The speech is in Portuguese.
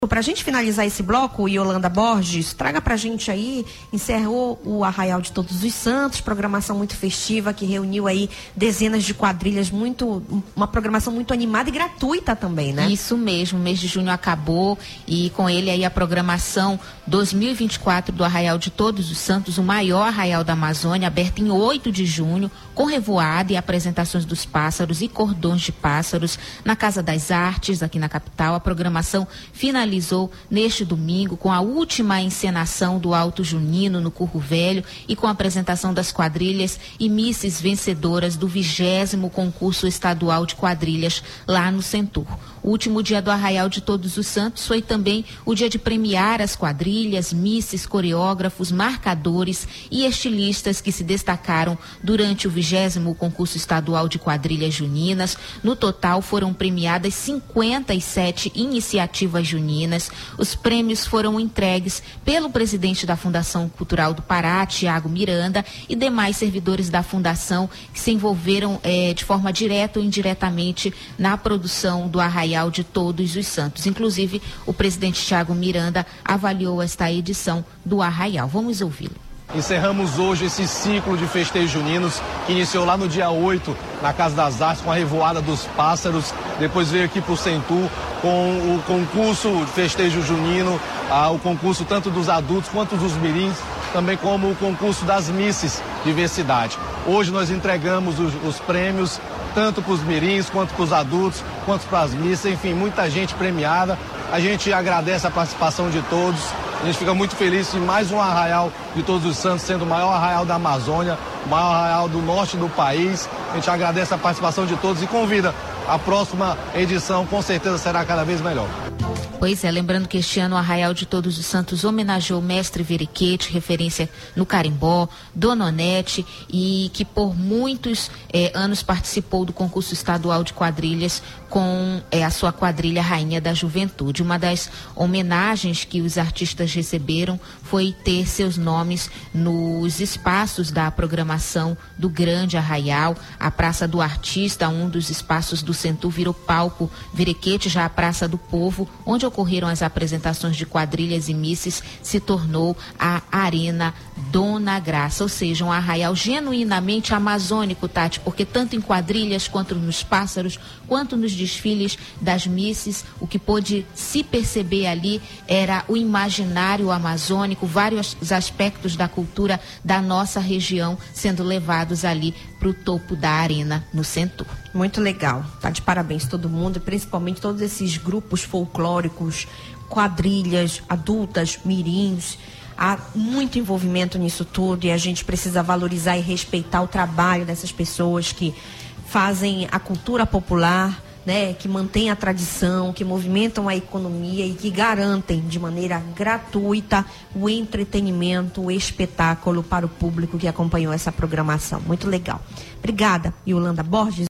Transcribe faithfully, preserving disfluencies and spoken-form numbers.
Para a gente finalizar esse bloco, Yolanda Borges, traga para a gente aí, encerrou o Arraial de Todos os Santos, programação muito festiva que reuniu aí dezenas de quadrilhas, muito, uma programação muito animada e gratuita também, né? Isso mesmo, o mês de junho acabou e com ele aí a programação dois mil e vinte e quatro do Arraial de Todos os Santos, o maior arraial da Amazônia, aberto em oito de junho, com revoada e apresentações dos pássaros e cordões de pássaros na Casa das Artes, aqui na capital. A programação finalizou neste domingo com a última encenação do Alto Junino no Curro Velho e com a apresentação das quadrilhas e misses vencedoras do vigésimo concurso estadual de quadrilhas lá no Centur. O último dia do Arraial de Todos os Santos foi também o dia de premiar as quadrilhas, misses, coreógrafos, marcadores e estilistas que se destacaram durante o vigésimo concurso estadual de quadrilhas juninas. No total foram premiadas cinquenta e sete iniciativas juninas. Os prêmios foram entregues pelo presidente da Fundação Cultural do Pará, Tiago Miranda, e demais servidores da Fundação que se envolveram eh, de forma direta ou indiretamente na produção do Arraial de Todos os Santos. Inclusive, o presidente Tiago Miranda avaliou esta edição do Arraial. Vamos ouvi-lo. Encerramos hoje esse ciclo de festejos juninos que iniciou lá no dia oito na Casa das Artes com a Revoada dos Pássaros, depois veio aqui para o Centur com o concurso de festejo junino, ah, o concurso tanto dos adultos quanto dos mirins, também como o concurso das misses diversidade. Hoje nós entregamos os, os prêmios tanto para os mirins quanto para os adultos, quanto para as missas, enfim, muita gente premiada. A gente agradece a participação de todos. A gente fica muito feliz em mais um Arraial de Todos os Santos, sendo o maior arraial da Amazônia, o maior arraial do norte do país. A gente agradece a participação de todos e convida. A próxima edição com certeza será cada vez melhor. Pois é, lembrando que este ano o Arraial de Todos os Santos homenageou o mestre Veriquete, referência no carimbó, Dona Onete, e que por muitos eh, anos participou do concurso estadual de quadrilhas com eh, a sua quadrilha Rainha da Juventude. Uma das homenagens que os artistas receberam foi ter seus nomes nos espaços da programação do Grande Arraial. A Praça do Artista, um dos espaços do Centur, virou palco Veriquete, já a Praça do Povo, onde ocorreram as apresentações de quadrilhas e misses, se tornou a Arena Dona Graça, ou seja, um arraial genuinamente amazônico, Tati, porque tanto em quadrilhas quanto nos pássaros, quanto nos desfiles das misses, o que pôde se perceber ali era o imaginário amazônico, vários aspectos da cultura da nossa região sendo levados ali para o topo da arena no Centur. Muito legal, tá de parabéns todo mundo, principalmente todos esses grupos folclóricos, quadrilhas, adultas, mirins. Há muito envolvimento nisso tudo e a gente precisa valorizar e respeitar o trabalho dessas pessoas que fazem a cultura popular, né, que mantêm a tradição, que movimentam a economia e que garantem de maneira gratuita o entretenimento, o espetáculo para o público que acompanhou essa programação. Muito legal. Obrigada, Yolanda Borges.